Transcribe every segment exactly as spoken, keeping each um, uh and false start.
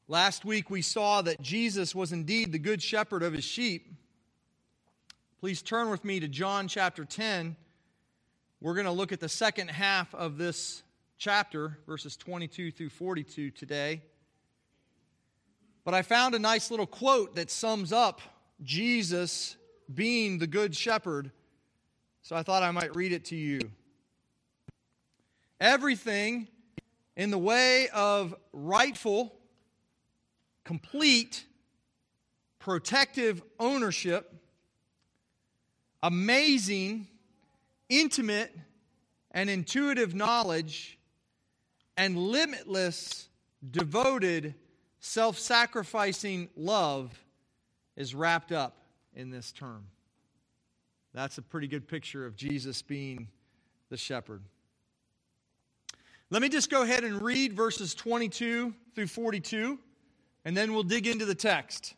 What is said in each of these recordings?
Last week we saw that Jesus was indeed the good shepherd of his sheep. Please turn with me to John chapter ten. We're going to look at the second half of this chapter, verses twenty-two through forty-two today. But I found a nice little quote that sums up Jesus being the good shepherd, so I thought I might read it to you. Everything in the way of rightful, complete, protective ownership, amazing, intimate, and intuitive knowledge, and limitless, devoted, self-sacrificing love is wrapped up in this term. That's a pretty good picture of Jesus being the shepherd. Let me just go ahead and read verses twenty-two through forty-two, and then we'll dig into the text.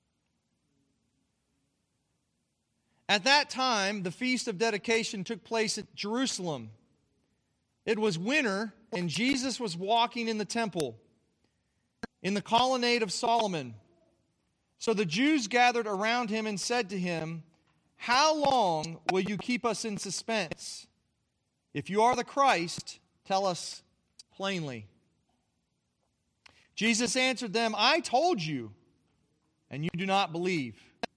At that time, the Feast of Dedication took place at Jerusalem. It was winter, and Jesus was walking in the temple, in the colonnade of Solomon. So the Jews gathered around him and said to him, "How long will you keep us in suspense? If you are the Christ, tell us plainly." Jesus answered them, "I told you, and you do not believe.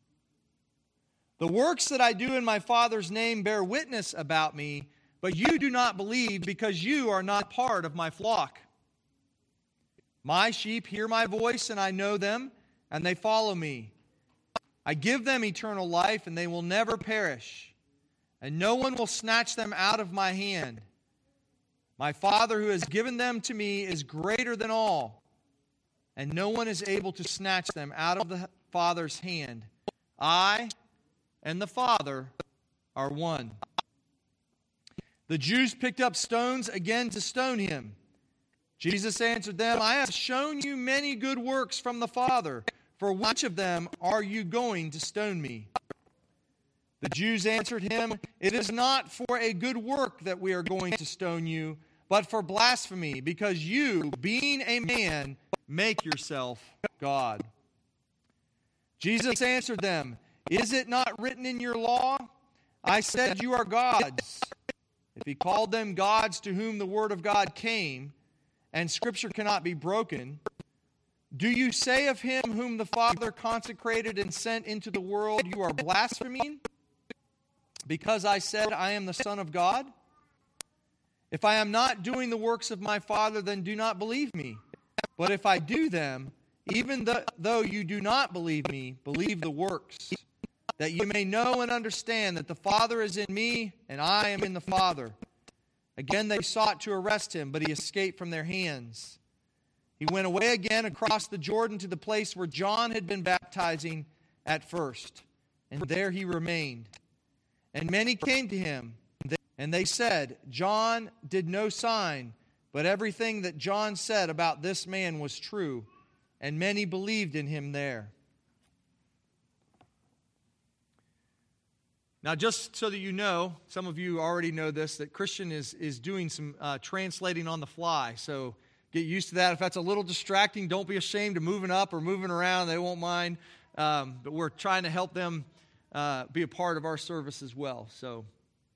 The works that I do in my Father's name bear witness about me, but you do not believe because you are not part of my flock. My sheep hear my voice, and I know them, and they follow me. I give them eternal life, and they will never perish, and no one will snatch them out of my hand. My Father who has given them to me is greater than all, and no one is able to snatch them out of the Father's hand. I and the Father are one." The Jews picked up stones again to stone him. Jesus answered them, "I have shown you many good works from the Father. For which of them are you going to stone me?" The Jews answered him, "It is not for a good work that we are going to stone you, but for blasphemy, because you, being a man, make yourself God." Jesus answered them, "Is it not written in your law? I said you are gods." If he called them gods to whom the word of God came, and Scripture cannot be broken, do you say of him whom the Father consecrated and sent into the world, you are blaspheming, because I said I am the Son of God? If I am not doing the works of my Father, then do not believe me. But if I do them, even though you do not believe me, believe the works, that you may know and understand that the Father is in me, and I am in the Father. Again they sought to arrest him, but he escaped from their hands. He went away again across the Jordan to the place where John had been baptizing at first, and there he remained. And many came to him, and they said, "John did no sign, but everything that John said about this man was true." And many believed in him there. Now, just so that you know, some of you already know this, that Christian is, is doing some uh, translating on the fly. So get used to that. If that's a little distracting, don't be ashamed of moving up or moving around. They won't mind. Um, but we're trying to help them uh, be a part of our service as well. So,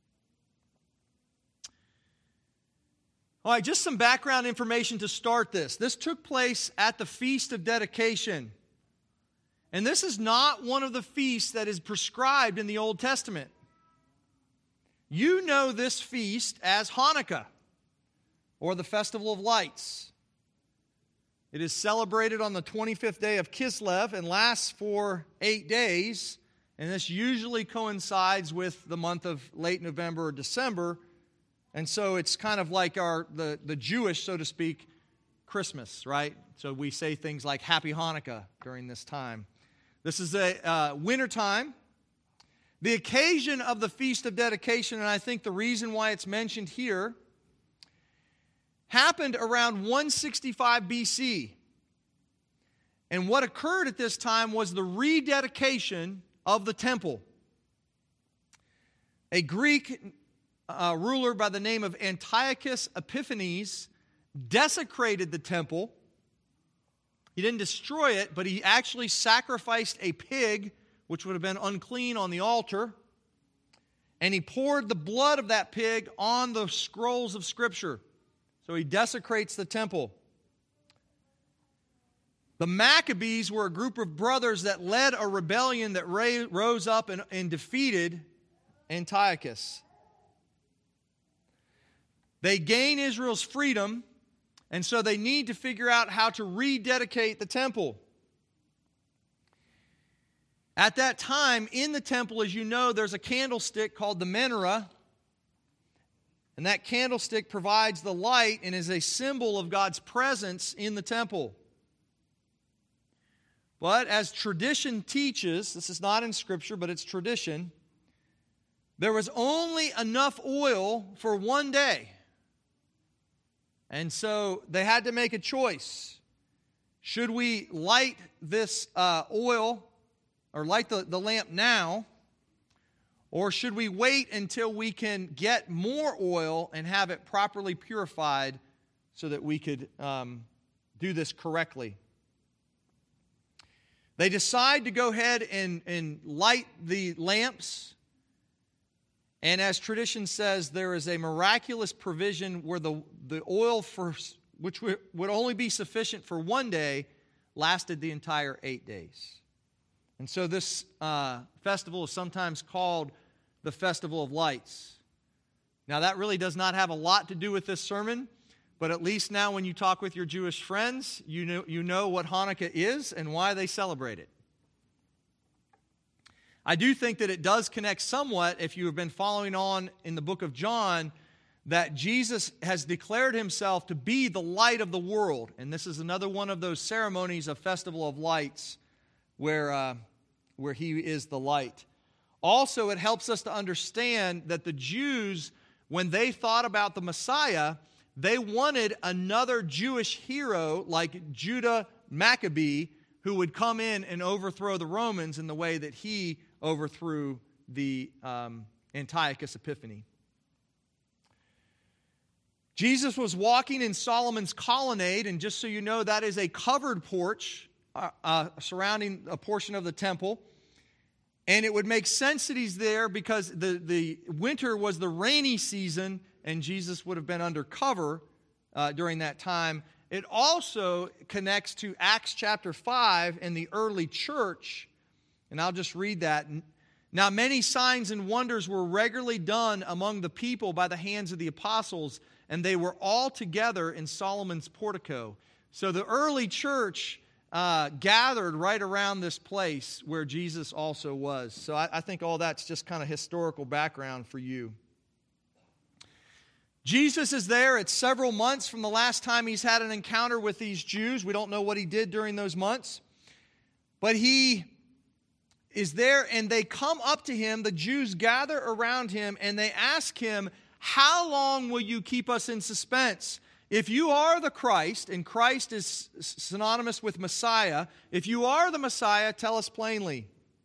all right, just some background information to start this. This took place at the Feast of Dedication. And this is not one of the feasts that is prescribed in the Old Testament. You know this feast as Hanukkah, or the Festival of Lights. It is celebrated on the twenty-fifth day of Kislev and lasts for eight days. And this usually coincides with the month of late November or December. And so it's kind of like our the, the Jewish, so to speak, Christmas, right? So we say things like Happy Hanukkah during this time. This is a uh, winter time. The occasion of the Feast of Dedication, and I think the reason why it's mentioned here, happened around one sixty-five B C. And what occurred at this time was the rededication of the temple. A Greek uh, ruler by the name of Antiochus Epiphanes desecrated the temple He didn't destroy it, but he actually sacrificed a pig, which would have been unclean, on the altar. And he poured the blood of that pig on the scrolls of Scripture. So he desecrates the temple. The Maccabees were a group of brothers that led a rebellion that rose up and, and defeated Antiochus. They gain Israel's freedom, and so they need to figure out how to rededicate the temple. At that time, in the temple, as you know, there's a candlestick called the menorah. And that candlestick provides the light and is a symbol of God's presence in the temple. But as tradition teaches, this is not in Scripture, but it's tradition, there was only enough oil for one day. And so they had to make a choice. Should we light this uh, oil or light the, the lamp now? Or should we wait until we can get more oil and have it properly purified so that we could um, do this correctly? They decide to go ahead and, and light the lamps. And as tradition says, there is a miraculous provision where the, the oil, for, which would only be sufficient for one day, lasted the entire eight days. And so this uh, festival is sometimes called the Festival of Lights. Now that really does not have a lot to do with this sermon, but at least now when you talk with your Jewish friends, you know, you know what Hanukkah is and why they celebrate it. I do think that it does connect somewhat, if you have been following on in the book of John, that Jesus has declared himself to be the light of the world. And this is another one of those ceremonies of Festival of Lights where, uh, where he is the light. Also, it helps us to understand that the Jews, when they thought about the Messiah, they wanted another Jewish hero like Judah Maccabee who would come in and overthrow the Romans in the way that he overthrew the um, Antiochus Epiphanes. Jesus was walking in Solomon's colonnade, and just so you know, that is a covered porch uh, uh, surrounding a portion of the temple. And it would make sense that he's there because the, the winter was the rainy season, and Jesus would have been under cover uh, during that time. It also connects to Acts chapter five and the early church. And I'll just read that. Now many signs and wonders were regularly done among the people by the hands of the apostles, and they were all together in Solomon's portico. So the early church uh, gathered right around this place where Jesus also was. So I, I think all that's just kind of historical background for you. Jesus is there. It's several months from the last time he's had an encounter with these Jews. We don't know what he did during those months. But he is there, and they come up to him. The Jews gather around him, and they ask him, "How long will you keep us in suspense? If you are the Christ," and Christ is synonymous with Messiah, "if you are the Messiah, tell us plainly."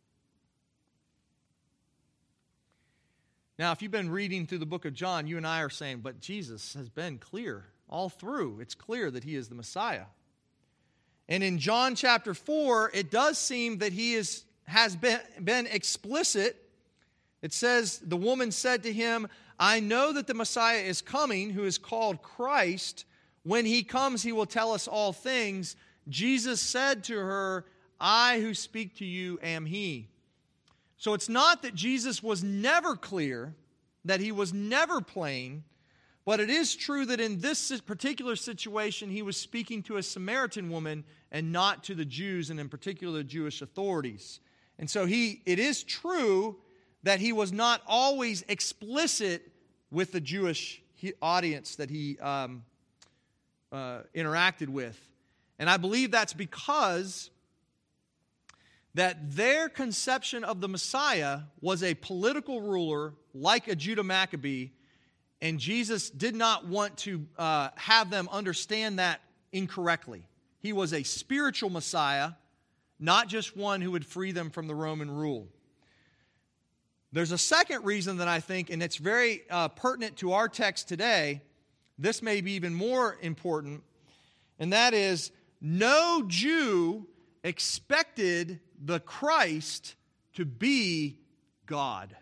Now, if you've been reading through the book of John, you and I are saying, but Jesus has been clear all through. It's clear that he is the Messiah. And in John chapter four, it does seem that he is has been, been explicit. It says, the woman said to him, "I know that the Messiah is coming, who is called Christ. When he comes, he will tell us all things." Jesus said to her, "I who speak to you am he." So it's not that Jesus was never clear, that he was never plain, but it is true that in this particular situation, he was speaking to a Samaritan woman and not to the Jews, and in particular the Jewish authorities. And so he, it is true that he was not always explicit with the Jewish audience that he um, uh, interacted with. And I believe that's because that their conception of the Messiah was a political ruler like a Judah Maccabee, and Jesus did not want to uh, have them understand that incorrectly. He was a spiritual Messiah, not just one who would free them from the Roman rule. There's a second reason that I think, and it's very uh, pertinent to our text today, this may be even more important, and that is no Jew expected the Christ to be God.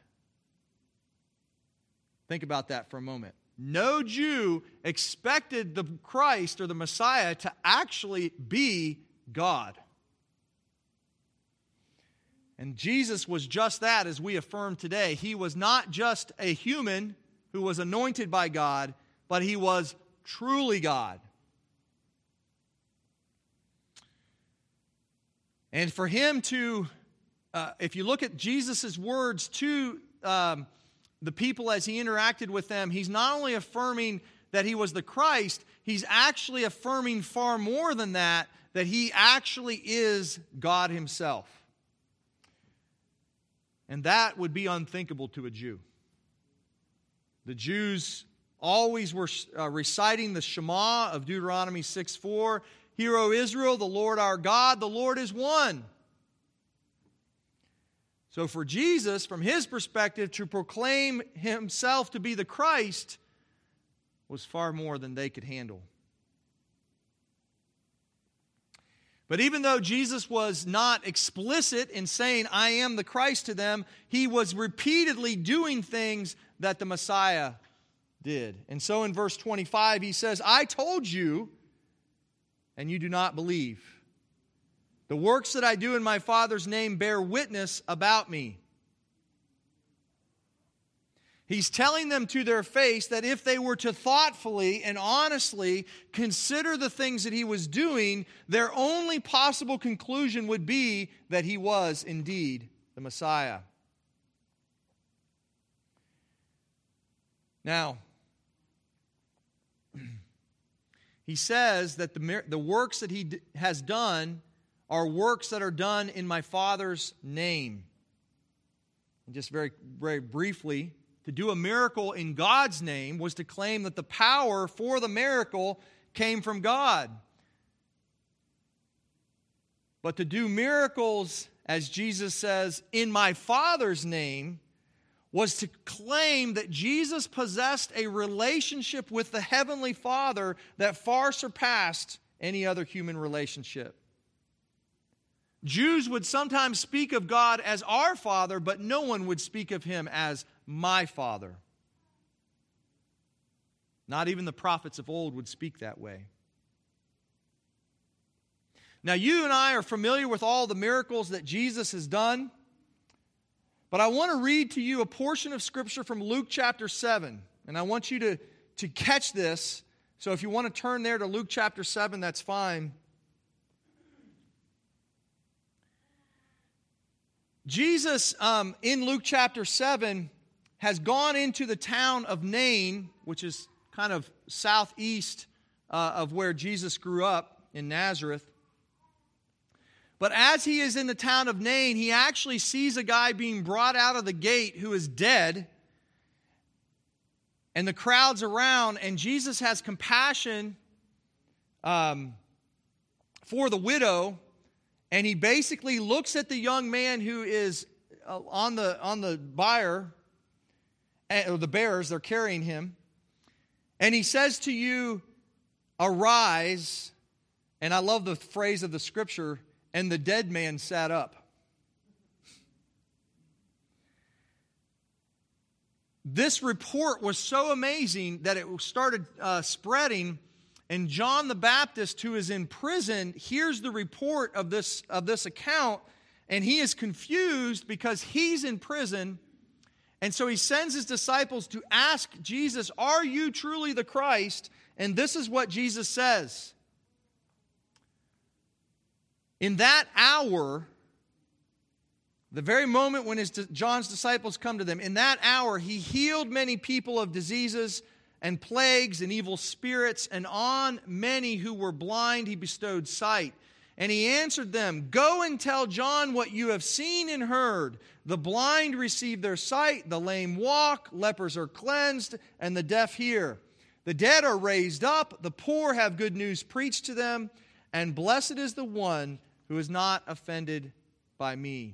Think about that for a moment. No Jew expected the Christ or the Messiah to actually be God. And Jesus was just that, as we affirm today. He was not just a human who was anointed by God, but he was truly God. And for him to, uh, if you look at Jesus' words to um, the people as he interacted with them, he's not only affirming that he was the Christ, he's actually affirming far more than that, that he actually is God himself. And that would be unthinkable to a Jew. The Jews always were uh, reciting the Shema of Deuteronomy six four. Hear, O Israel, the Lord our God, the Lord is one. So for Jesus, from his perspective, to proclaim himself to be the Christ was far more than they could handle. But even though Jesus was not explicit in saying, I am the Christ to them, he was repeatedly doing things that the Messiah did. And so in verse twenty-five, he says, I told you, and you do not believe. The works that I do in my Father's name bear witness about me. He's telling them to their face that if they were to thoughtfully and honestly consider the things that he was doing, their only possible conclusion would be that he was indeed the Messiah. Now, he says that the, the works that he d- has done are works that are done in my Father's name. And just very, very briefly, to do a miracle in God's name was to claim that the power for the miracle came from God. But to do miracles, as Jesus says, in my Father's name, was to claim that Jesus possessed a relationship with the Heavenly Father that far surpassed any other human relationship. Jews would sometimes speak of God as our Father, but no one would speak of him as my Father. Not even the prophets of old would speak that way. Now, you and I are familiar with all the miracles that Jesus has done, but I want to read to you a portion of Scripture from Luke chapter seven, and I want you to, to catch this. So if you want to turn there to Luke chapter seven, that's fine. Jesus, um, in Luke chapter seven, has gone into the town of Nain, which is kind of southeast uh, of where Jesus grew up in Nazareth. But as he is in the town of Nain, he actually sees a guy being brought out of the gate who is dead. And the crowd's around, and Jesus has compassion um, for the widow. And he basically looks at the young man who is on the on the bier, or the bearers, they're carrying him. And he says to you, arise. And I love the phrase of the Scripture, and the dead man sat up. This report was so amazing that it started uh, spreading. And John the Baptist, who is in prison, hears the report of this, of this account, and he is confused because he's in prison. And so he sends his disciples to ask Jesus, are you truly the Christ? And this is what Jesus says. In that hour, the very moment when his, John's disciples come to them, in that hour he healed many people of diseases and plagues and evil spirits, and on many who were blind he bestowed sight. And he answered them, go and tell John what you have seen and heard. The blind receive their sight, the lame walk, lepers are cleansed, and the deaf hear. The dead are raised up, the poor have good news preached to them, and blessed is the one who is not offended by me.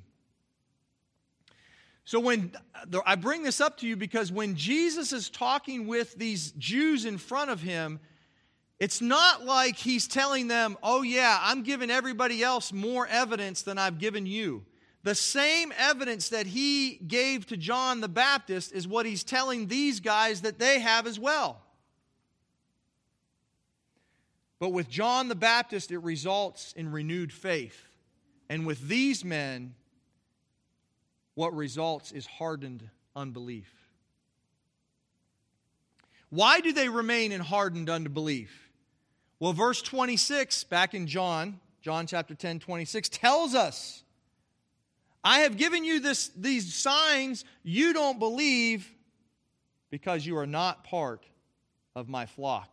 So when I bring this up to you because when Jesus is talking with these Jews in front of him, It's not like he's telling them, oh yeah, I'm giving everybody else more evidence than I've given you. The same evidence that he gave to John the Baptist is what he's telling these guys that they have as well. But with John the Baptist, it results in renewed faith. And with these men, what results is hardened unbelief. Why do they remain in hardened unbelief? Well, verse twenty-six, back in John, John chapter ten, twenty-six, tells us, I have given you this, these signs, you don't believe because you are not part of my flock.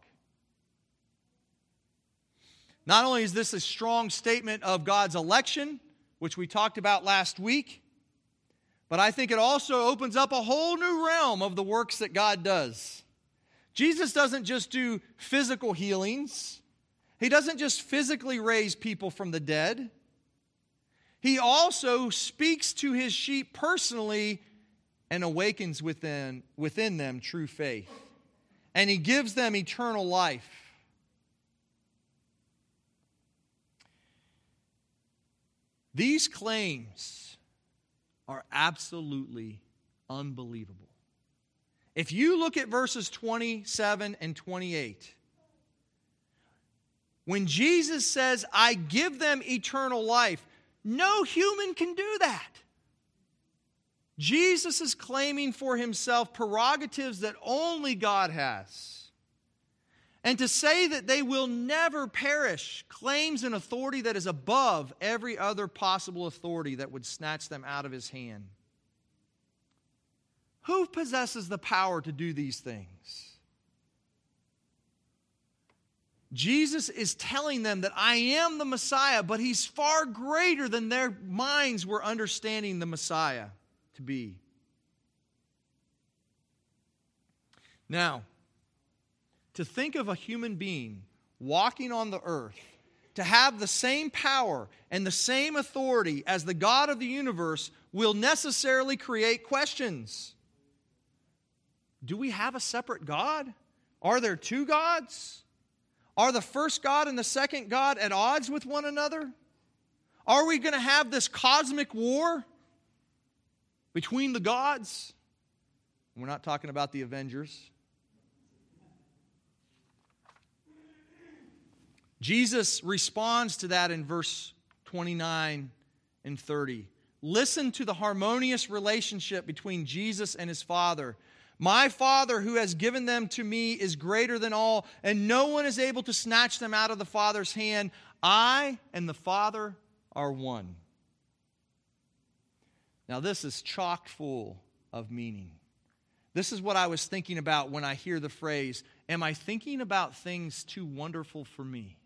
Not only is this a strong statement of God's election, which we talked about last week, but I think it also opens up a whole new realm of the works that God does. Jesus doesn't just do physical healings. He doesn't just physically raise people from the dead. He also speaks to his sheep personally and awakens within, within them true faith. And he gives them eternal life. These claims are absolutely unbelievable. If you look at verses twenty-seven and twenty-eight, when Jesus says, I give them eternal life, no human can do that. Jesus is claiming for himself prerogatives that only God has. And to say that they will never perish claims an authority that is above every other possible authority that would snatch them out of his hand. Who possesses the power to do these things? Jesus is telling them that I am the Messiah, but he's far greater than their minds were understanding the Messiah to be. Now, to think of a human being walking on the earth, to have the same power and the same authority as the God of the universe will necessarily create questions. Do we have a separate God? Are there two gods? Are the first God and the second God at odds with one another? Are we going to have this cosmic war between the gods? We're not talking about the Avengers. Jesus responds to that in verse twenty-nine and thirty. Listen to the harmonious relationship between Jesus and his Father. My Father who has given them to me is greater than all, and no one is able to snatch them out of the Father's hand. I and the Father are one. Now this is chock full of meaning. This is what I was thinking about when I hear the phrase, am I thinking about things too wonderful for me?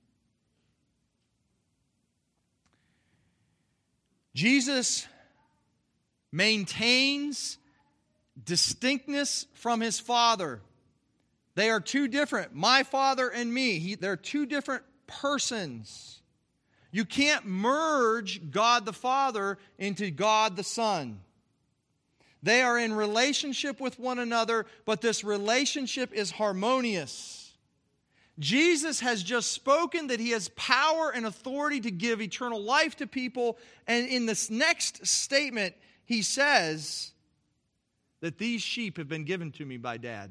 Jesus maintains distinctness from his Father. They are two different. My Father and me. He, they're two different persons. You can't merge God the Father into God the Son. They are in relationship with one another, but this relationship is harmonious. Jesus has just spoken that he has power and authority to give eternal life to people, and in this next statement, he says that these sheep have been given to me by Dad.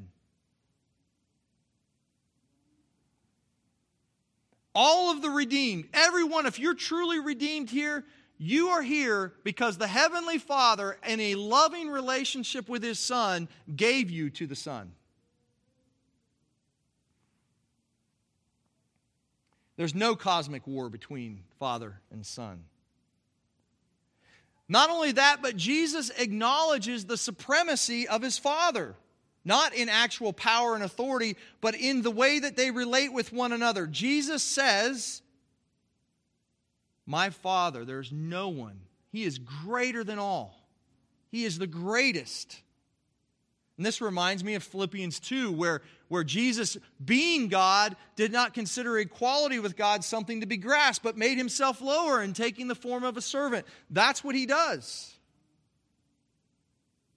All of the redeemed, everyone, if you're truly redeemed here, you are here because the Heavenly Father, in a loving relationship with his Son, gave you to the Son. There's no cosmic war between Father and Son. Not only that, but Jesus acknowledges the supremacy of his Father. Not in actual power and authority, but in the way that they relate with one another. Jesus says, my Father, there's no one. He is greater than all. He is the greatest. And this reminds me of Philippians two, where, where Jesus, being God, did not consider equality with God something to be grasped, but made himself lower in taking the form of a servant. That's what he does.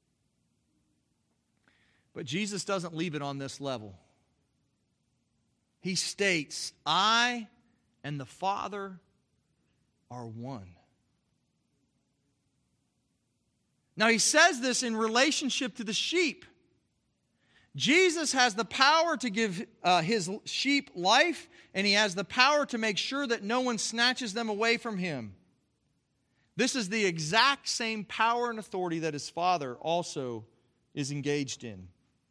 But Jesus doesn't leave it on this level. he states, I and the Father are one. Now he says this in relationship to the sheep. Jesus has the power to give uh, his sheep life, and he has the power to make sure that no one snatches them away from him. This is the exact same power and authority that his Father also is engaged in.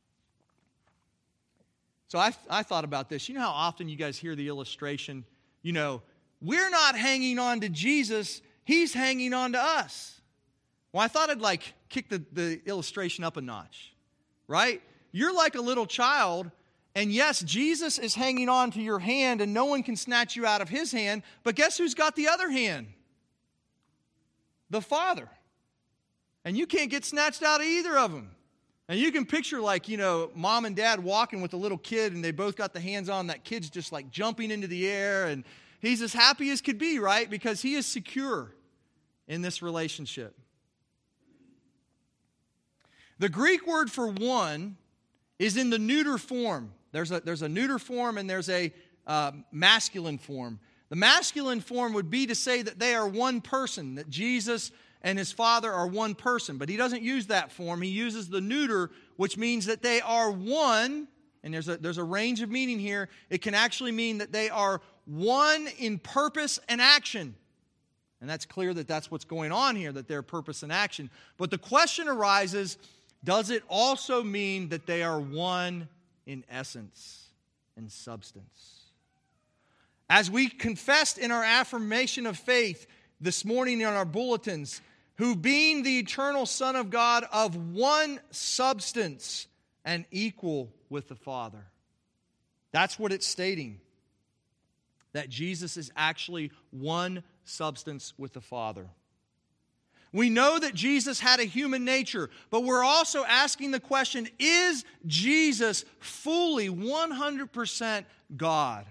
So I, I thought about this. You know how often you guys hear the illustration, you know, we're not hanging on to Jesus, he's hanging on to us. Well, I thought I'd like kick the, the illustration up a notch, right? You're like a little child, and yes, Jesus is hanging on to your hand, and no one can snatch you out of his hand, but guess who's got the other hand? The Father. And you can't get snatched out of either of them. And you can picture like, you know, mom and dad walking with a little kid, and they both got the hands on, that kid's just like jumping into the air, and he's as happy as could be, right? Because he is secure in this relationship. The Greek word for one is in the neuter form. There's a, there's a neuter form and there's a uh, masculine form. The masculine form would be to say that they are one person, that Jesus and his Father are one person. But he doesn't use that form. He uses the neuter, which means that they are one. And there's a, there's a range of meaning here. It can actually mean that they are one in purpose and action. And that's clear that that's what's going on here, that they're purpose and action. But the question arises, does it also mean that they are one in essence and substance? As we confessed in our affirmation of faith this morning in our bulletins, who being the eternal Son of God of one substance and equal with the Father. That's what it's stating. That Jesus is actually one substance with the Father. We know that Jesus had a human nature, but we're also asking the question, is Jesus fully one hundred percent God?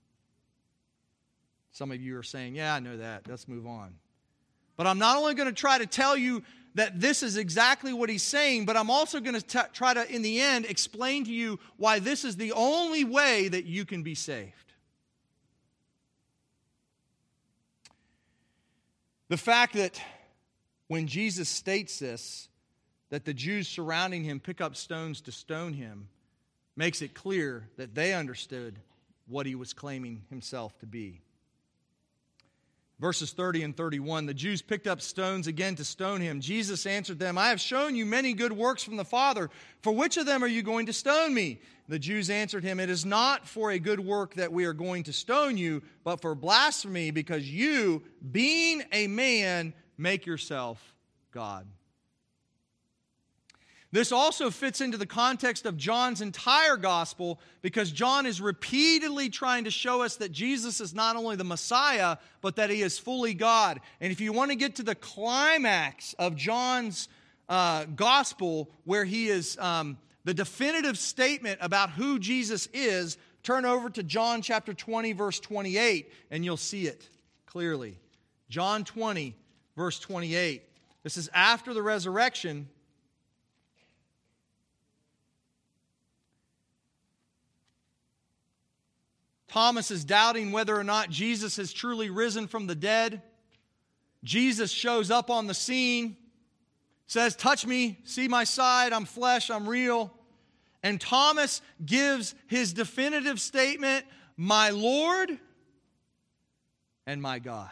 Some of you are saying, yeah, I know that. Let's move on. But I'm not only going to try to tell you that this is exactly what he's saying, but I'm also going to t- try to, in the end, explain to you why this is the only way that you can be saved. The fact that when Jesus states this, that the Jews surrounding him pick up stones to stone him, makes it clear that they understood what he was claiming himself to be. Verses thirty and thirty-one, the Jews picked up stones again to stone him. Jesus answered them, I have shown you many good works from the Father. For which of them are you going to stone me? The Jews answered him, it is not for a good work that we are going to stone you, but for blasphemy, because you, being a man, make yourself God. This also fits into the context of John's entire gospel, because John is repeatedly trying to show us that Jesus is not only the Messiah, but that he is fully God. And if you want to get to the climax of John's uh, gospel, where he is um, the definitive statement about who Jesus is, turn over to John chapter twenty, verse twenty-eight, and you'll see it clearly. John twenty, verse twenty-eight. This is after the resurrection. Thomas is doubting whether or not Jesus has truly risen from the dead. Jesus shows up on the scene, says, touch me, see my side, I'm flesh, I'm real. And Thomas gives his definitive statement, my Lord and my God.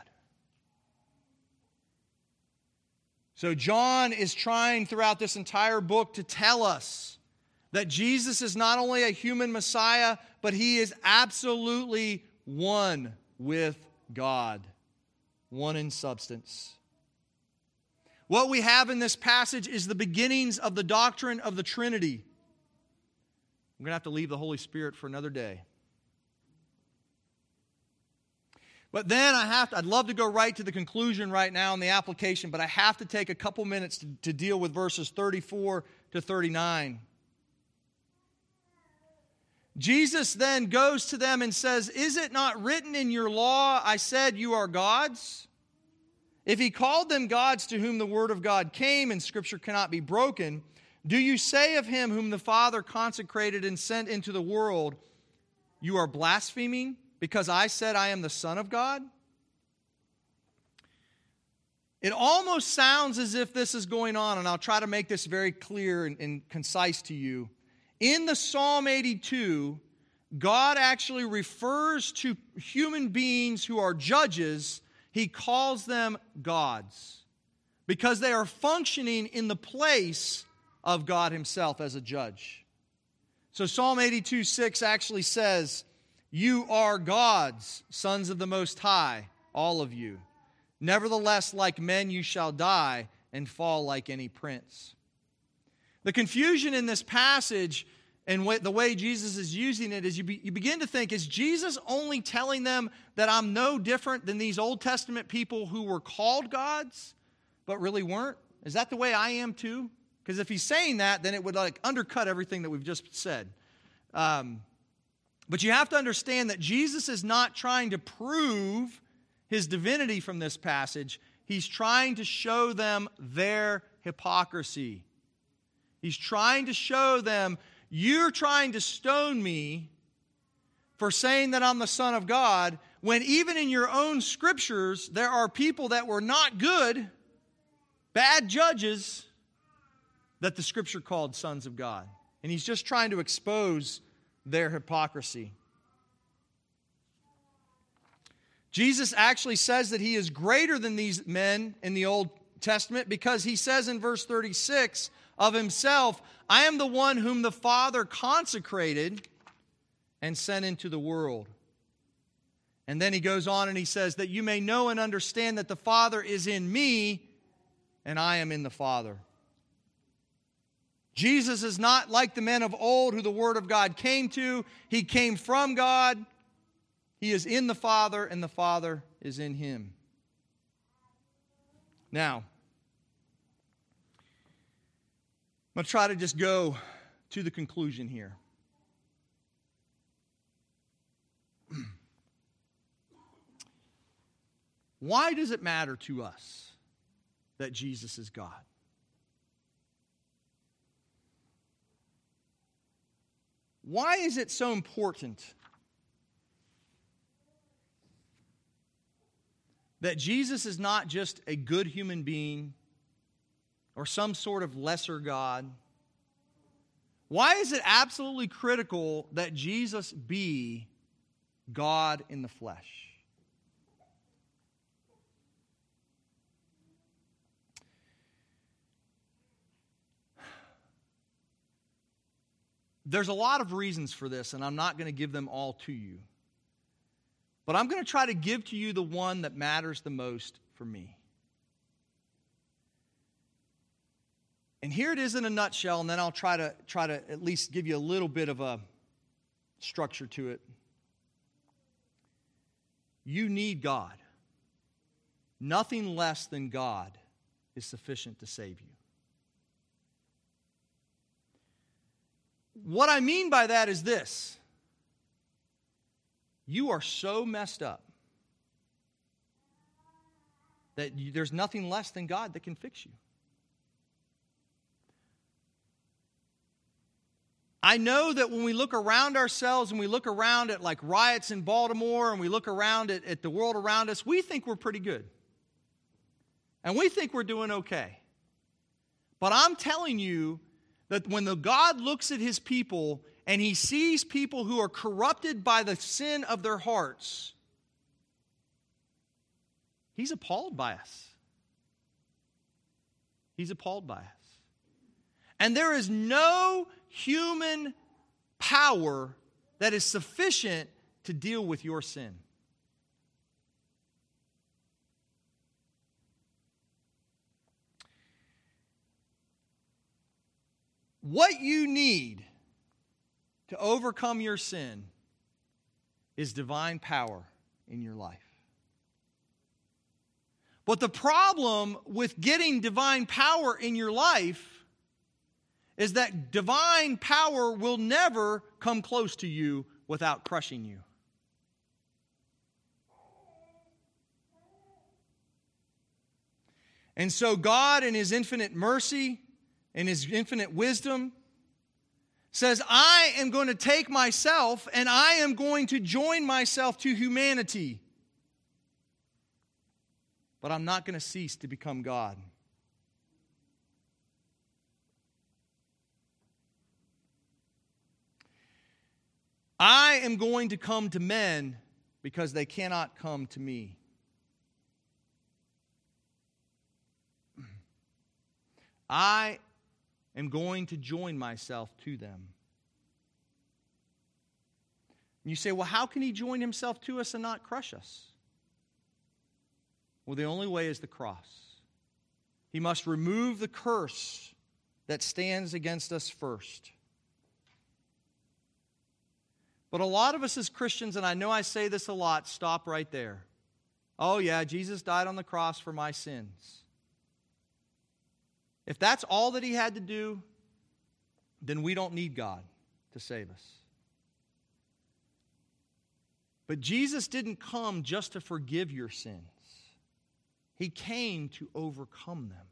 So John is trying throughout this entire book to tell us that Jesus is not only a human Messiah, but he is absolutely one with God, one in substance. What we have in this passage is the beginnings of the doctrine of the Trinity. We're going to have to leave the Holy Spirit for another day. But then I have to, I'd love to go right to the conclusion right now in the application, but I have to take a couple minutes to, to deal with verses thirty-four to thirty-nine. Jesus then goes to them and says, is it not written in your law, I said you are gods? If he called them gods to whom the word of God came and Scripture cannot be broken, do you say of him whom the Father consecrated and sent into the world, you are blaspheming because I said I am the Son of God? It almost sounds as if this is going on, and I'll try to make this very clear and, and concise to you. In the Psalm eighty-two, God actually refers to human beings who are judges. He calls them gods because they are functioning in the place of God himself as a judge. So Psalm eighty-two six actually says, "You are gods, sons of the Most High, all of you. Nevertheless, like men you shall die and fall like any prince." The confusion in this passage and the way Jesus is using it is you, be, you begin to think, is Jesus only telling them that I'm no different than these Old Testament people who were called gods but really weren't? Is that the way I am too? Because if he's saying that, then it would like undercut everything that we've just said. Um, but you have to understand that Jesus is not trying to prove his divinity from this passage. He's trying to show them their hypocrisy. He's trying to show them, you're trying to stone me for saying that I'm the Son of God, when even in your own scriptures, there are people that were not good, bad judges, that the scripture called sons of God. And he's just trying to expose their hypocrisy. Jesus actually says that he is greater than these men in the Old Testament because he says in verse thirty-six of himself, "I am the one whom the Father consecrated and sent into the world." And then he goes on and he says, "That you may know and understand that the Father is in me and I am in the Father." Jesus is not like the men of old who the Word of God came to. He came from God. He is in the Father, and the Father is in him. Now, I'm going to try to just go to the conclusion here. Why does it matter to us that Jesus is God? Why is it so important that Jesus is not just a good human being or some sort of lesser God? Why is it absolutely critical that Jesus be God in the flesh? There's a lot of reasons for this, and I'm not going to give them all to you. But I'm going to try to give to you the one that matters the most for me. And here it is in a nutshell, and then I'll try to try to at least give you a little bit of a structure to it. You need God. Nothing less than God is sufficient to save you. What I mean by that is this. You are so messed up that you, there's nothing less than God that can fix you. I know that when we look around ourselves and we look around at like riots in Baltimore and we look around at, at the world around us, we think we're pretty good. And we think we're doing okay. But I'm telling you that when the God looks at his people and he sees people who are corrupted by the sin of their hearts, he's appalled by us. He's appalled by us. And there is no human power that is sufficient to deal with your sin. What you need to overcome your sin is divine power in your life. But the problem with getting divine power in your life is that divine power will never come close to you without crushing you. And so God, in his infinite mercy and his infinite wisdom, says, I am going to take myself and I am going to join myself to humanity. But I'm not going to cease to become God. I am going to come to men because they cannot come to me. I am going to join myself to them. And you say, well, how can he join himself to us and not crush us? Well, the only way is the cross. He must remove the curse that stands against us first. But a lot of us as Christians, and I know I say this a lot, stop right there. Oh yeah, Jesus died on the cross for my sins. If that's all that he had to do, then we don't need God to save us. But Jesus didn't come just to forgive your sins. He came to overcome them.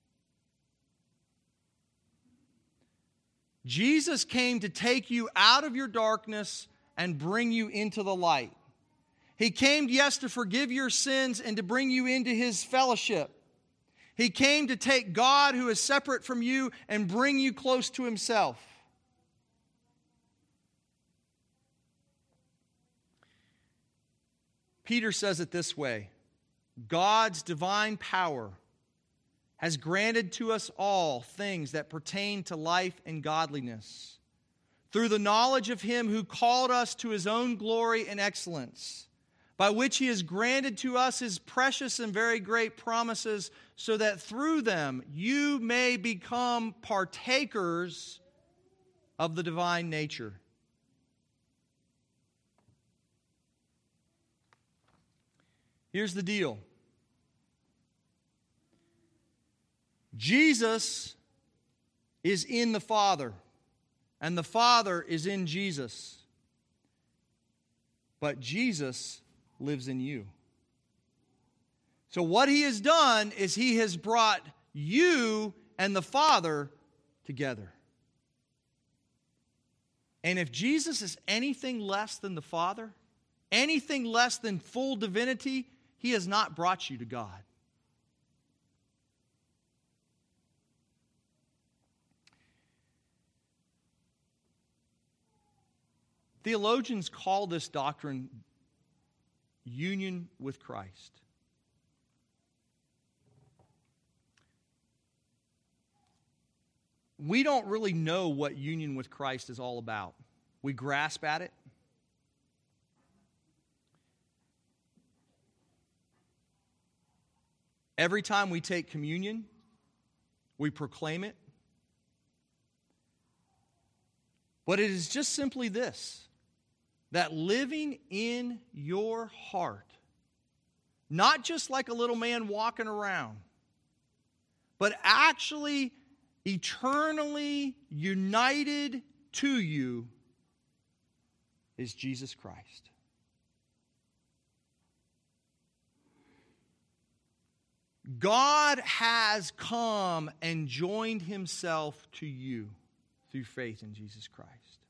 Jesus came to take you out of your darkness and bring you into the light. He came, yes, to forgive your sins and to bring you into his fellowship. He came to take God, who is separate from you, and bring you close to himself. Peter says it this way: God's divine power has granted to us all things that pertain to life and godliness, through the knowledge of him who called us to his own glory and excellence, by which he has granted to us his precious and very great promises, so that through them you may become partakers of the divine nature. Here's the deal. Jesus is in the Father, and the Father is in Jesus. But Jesus lives in you. So what he has done is he has brought you and the Father together. And if Jesus is anything less than the Father, anything less than full divinity, he has not brought you to God. Theologians call this doctrine union with Christ. We don't really know what union with Christ is all about. We grasp at it. Every time we take communion, we proclaim it. But it is just simply this: that living in your heart, not just like a little man walking around, but actually eternally united to you, is Jesus Christ. God has come and joined himself to you through faith in Jesus Christ.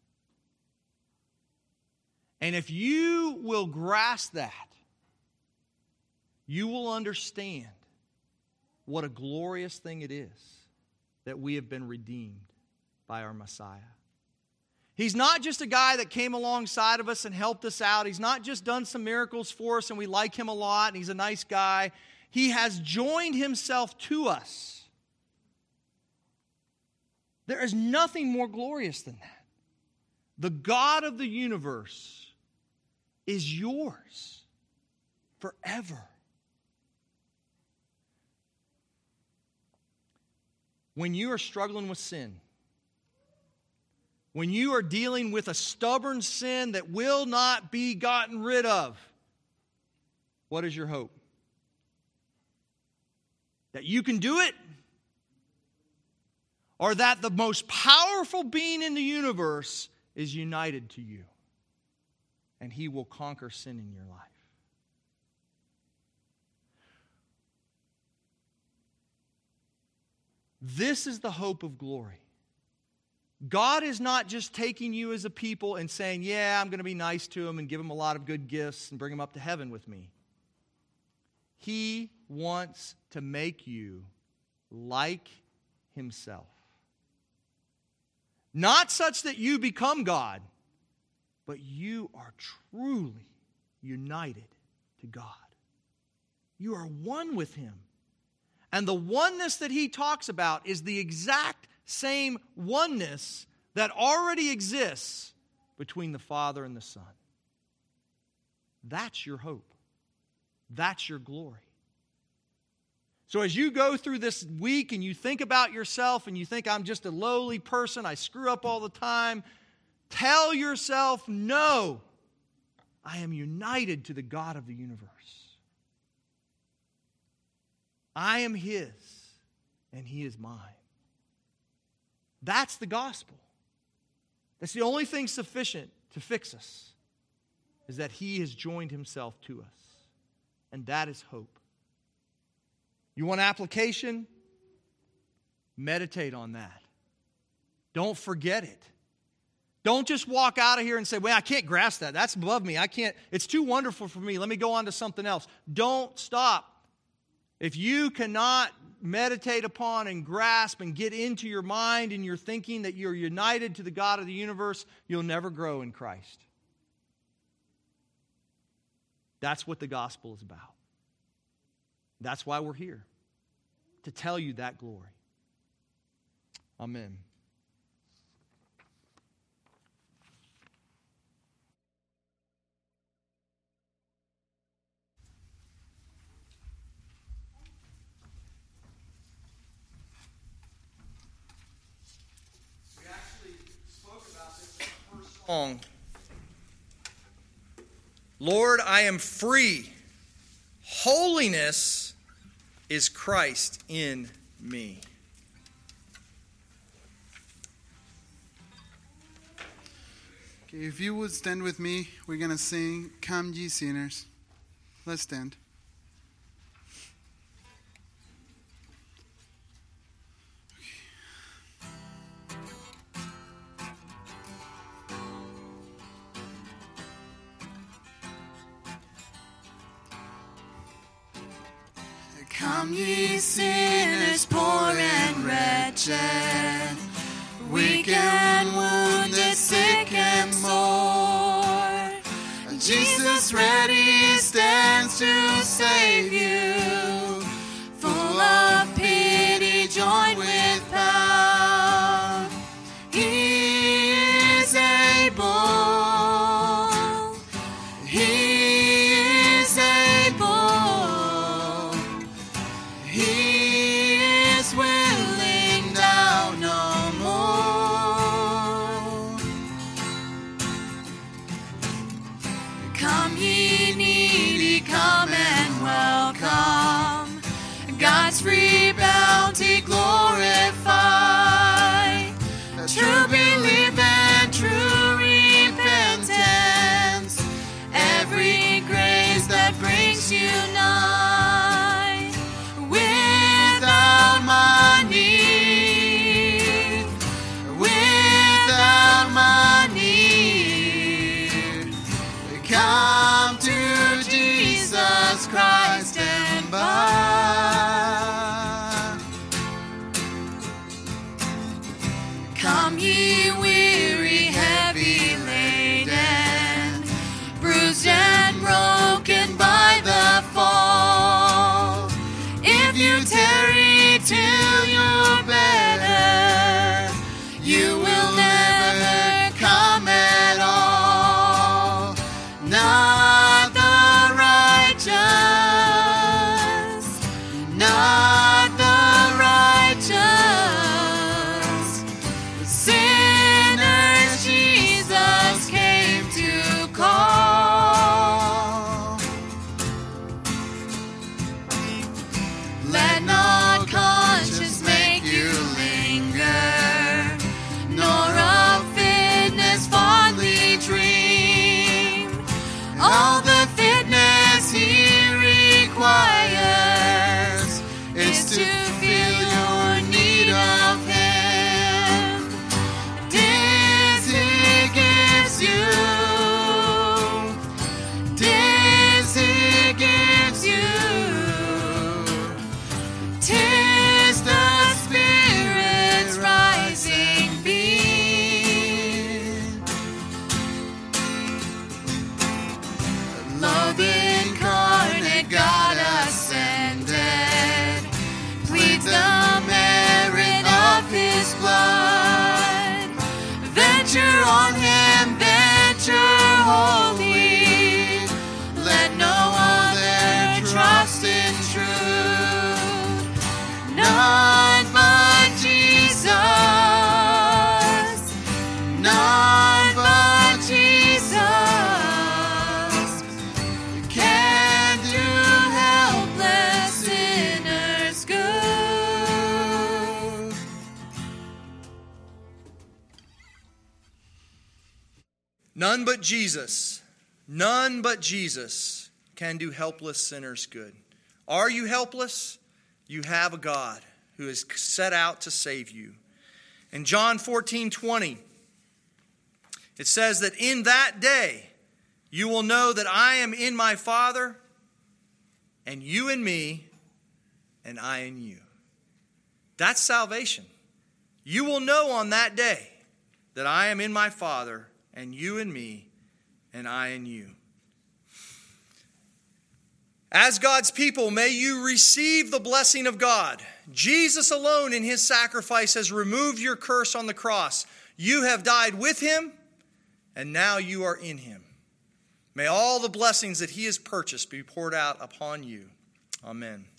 And if you will grasp that, you will understand what a glorious thing it is that we have been redeemed by our Messiah. He's not just a guy that came alongside of us and helped us out. He's not just done some miracles for us and we like him a lot and he's a nice guy. He has joined himself to us. There is nothing more glorious than that. The God of the universe is yours forever. When you are struggling with sin, when you are dealing with a stubborn sin that will not be gotten rid of, what is your hope? That you can do it? Or that the most powerful being in the universe is united to you and he will conquer sin in your life? This is the hope of glory. God is not just taking you as a people and saying, yeah, I'm going to be nice to him and give him a lot of good gifts and bring him up to heaven with me. He wants to make you like himself. Not such that you become God, but you are truly united to God. You are one with him. And the oneness that he talks about is the exact same oneness that already exists between the Father and the Son. That's your hope. That's your glory. So as you go through this week and you think about yourself and you think, I'm just a lowly person, I screw up all the time, tell yourself, no, I am united to the God of the universe. I am his and he is mine. That's the gospel. That's the only thing sufficient to fix us, is that he has joined himself to us. And that is hope. You want application? Meditate on that. Don't forget it. Don't just walk out of here and say, well, I can't grasp that. That's above me. I can't. It's too wonderful for me. Let me go on to something else. Don't stop. If you cannot meditate upon and grasp and get into your mind and your thinking that you're united to the God of the universe, you'll never grow in Christ. That's what the gospel is about. That's why we're here, to tell you that glory. Amen. Song. Lord, I am free. Holiness is Christ in me. Okay, if you would stand with me, we're going to sing Come Ye Sinners. Let's stand. Come ye sinners, poor and wretched, weak and wounded, sick and sore. Jesus ready stands to save you, full of pity, joined with power. He is able, He is able. He is willing now no more. Come ye needy, come and welcome God's free bounty glorify. True belief and true repentance, every grace that brings you nigh. Without my need, without my need, come to Jesus Christ and buy. Come ye weary, heavy laden, bruised and broken by the fall. If you tarry till you're better, you will never come at all. No. None but Jesus, none but Jesus can do helpless sinners good. Are you helpless? You have a God who is set out to save you. In John fourteen twenty, it says that in that day you will know that I am in my Father, and you in me, and I in you. That's salvation. You will know on that day that I am in my Father, and you in me, and I in you. As God's people, may you receive the blessing of God. Jesus alone in his sacrifice has removed your curse on the cross. You have died with him, and now you are in him. May all the blessings that he has purchased be poured out upon you. Amen.